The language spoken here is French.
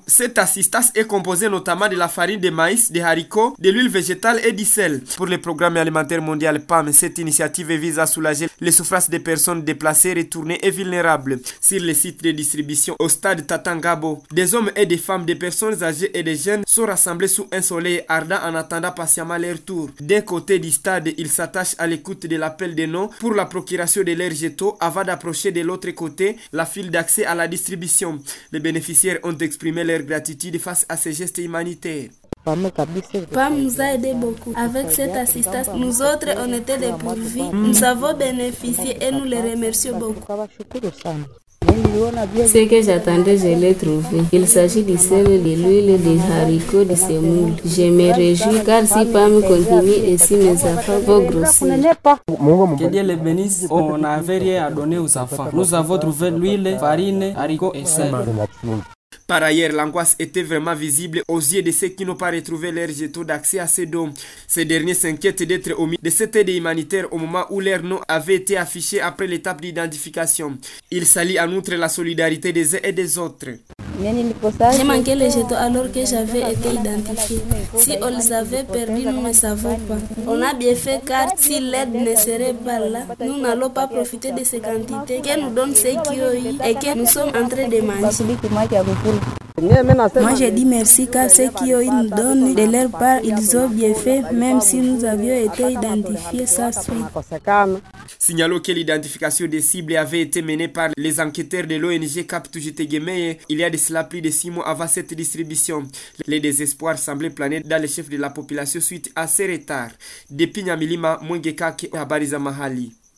Cette assistance est composée notamment de la farine de maïs, de haricots, de l'huile végétale et du sel. Pour le programme alimentaire mondial PAM, cette initiative vise à soulager les souffrances des personnes déplacées, retournées et vulnérables. Sur les sites de distribution au stade Tatangabo, des hommes et des femmes, des personnes âgées et des jeunes sont rassemblés sous un soleil ardent en attendant patiemment leur tour. D'un côté du stade, ils s'attachent à l'écoute de l'appel des noms pour la procuration de leurs jetons avant d'approcher de l'autre côté la file d'accès à la distribution. Les bénéficiaires ont exprimé leur gratitude face à ces gestes humanitaires. PAM nous a aidé beaucoup. Avec cette assistance, nous autres, on était dépourvus. Nous avons bénéficié et nous les remercions beaucoup. Ce que j'attendais, je l'ai trouvé. Il s'agit du sel, de l'huile, des haricots, de semoule. Je me réjouis car si PAM continue et si mes enfants vont grossir. Que Dieu les bénisse. On n'avait rien à donner aux enfants. Nous avons trouvé l'huile, farine, haricots et sel. Par ailleurs, l'angoisse était vraiment visible aux yeux de ceux qui n'ont pas retrouvé leur jetons d'accès à ces dons. Ces derniers s'inquiètent d'être omis de cette aide humanitaire au moment où leur nom avait été affiché après l'étape d'identification. Ils saluent en outre la solidarité des uns et des autres. J'ai manqué les jetons alors que j'avais été identifié. Si on les avait perdus, nous ne savons pas. On a bien fait car si l'aide ne serait pas là, nous n'allons pas profiter de ces quantités que nous donnent ceux qui ont eu et que nous sommes en train de manger. Moi j'ai dit merci car ceux qui ont eu nous donnent de leur part, ils ont bien fait même si nous avions été identifiés sans suite. Signalons que l'identification des cibles avait été menée par les enquêteurs de l'ONG Cap Tujitegeme il y a de cela plus de 6 mois avant cette distribution. Les désespoirs semblaient planer dans les chefs de la population suite à ces retards. Depuis Nyamilima, Mwengekake, Habari za Mahali.